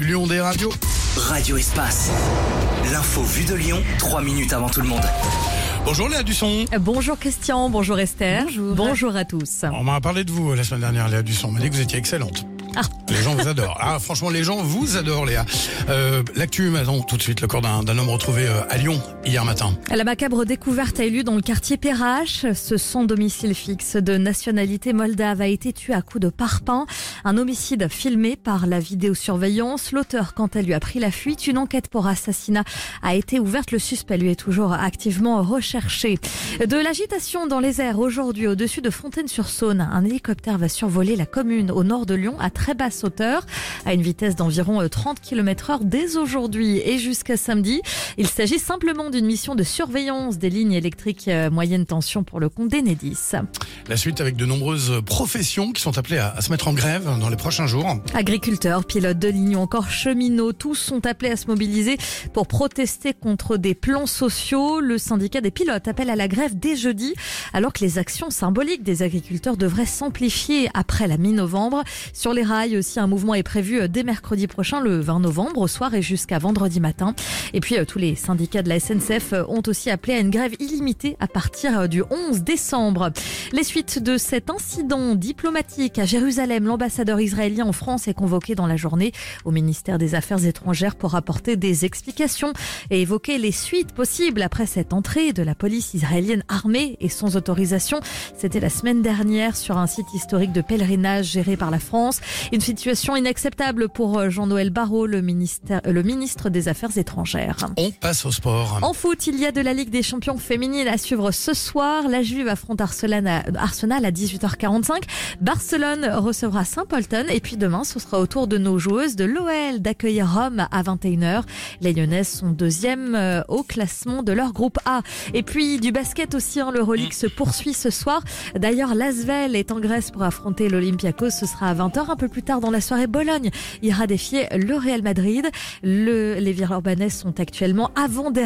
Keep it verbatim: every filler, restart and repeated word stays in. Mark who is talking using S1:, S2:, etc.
S1: Lyon des radios.
S2: Radio Espace. L'info vue de Lyon, trois minutes avant tout le monde.
S1: Bonjour Léa Dusson.
S3: Bonjour Christian, bonjour Esther.
S4: Bonjour.
S3: Bonjour à tous.
S1: On m'a parlé de vous la semaine dernière, Léa Dusson. On m'a dit que vous étiez excellente.
S3: Ah.
S1: Les gens vous adorent. Ah, franchement, les gens vous adorent, Léa. Euh, L'actu, maintenant, tout de suite, le corps d'un d'un homme retrouvé euh, à Lyon hier matin.
S3: La macabre découverte a eu lieu dans le quartier Perrache. Ce sans domicile fixe de nationalité moldave a été tué à coups de parpaing. Un homicide filmé par la vidéosurveillance. L'auteur, quant à lui, a pris la fuite. Une enquête pour assassinat a été ouverte. Le suspect, lui, est toujours activement recherché. De l'agitation dans les airs aujourd'hui au-dessus de Fontaine-sur-Saône. Un hélicoptère va survoler la commune au nord de Lyon à très basse hauteur, à une vitesse d'environ trente kilomètres heure dès aujourd'hui et jusqu'à samedi. Il s'agit simplement d'une mission de surveillance des lignes électriques moyenne tension pour le compte d'Enedis.
S1: La suite avec de nombreuses professions qui sont appelées à, à se mettre en grève dans les prochains jours.
S3: Agriculteurs, pilotes de ligne ou encore cheminots, tous sont appelés à se mobiliser pour protester contre des plans sociaux. Le syndicat des pilotes appelle à la grève dès jeudi, alors que les actions symboliques des agriculteurs devraient s'amplifier après la mi-novembre. Sur les rails aussi, un mouvement est prévu dès mercredi prochain, le vingt novembre, au soir et jusqu'à vendredi matin. Et puis, tous les syndicats de la S N C F ont aussi appelé à une grève illimitée à partir du onze décembre. Les suites de cet incident diplomatique à Jérusalem, l'ambassadeur israélien en France est convoqué dans la journée au ministère des Affaires étrangères pour apporter des explications et évoquer les suites possibles après cette entrée de la police israélienne armée et sans autorisation. C'était la semaine dernière sur un site historique de pèlerinage géré par la France. Une situation inacceptable pour Jean-Noël Barrot, le, ministère, le ministre des Affaires étrangères.
S1: On passe au sport.
S3: En foot, il y a de la Ligue des champions féminine à suivre ce soir. La Juve affronte Arsenal à, Arsenal à dix-huit heures quarante-cinq. Barcelone recevra Saint-Polten. Et puis demain, ce sera au tour de nos joueuses de l'O L d'accueillir Rome à vingt et une heures. Les Lyonnaises sont deuxièmes au classement de leur groupe A. Et puis du basket aussi, hein, l'Euroleague se poursuit ce soir. D'ailleurs, l'Asvel est en Grèce pour affronter l'Olympiakos. Ce sera à vingt heures. Un peu plus tard dans la soirée, Bologne ira défier le Real Madrid. Le, les Villeurbanaises sont actuellement avant-dernière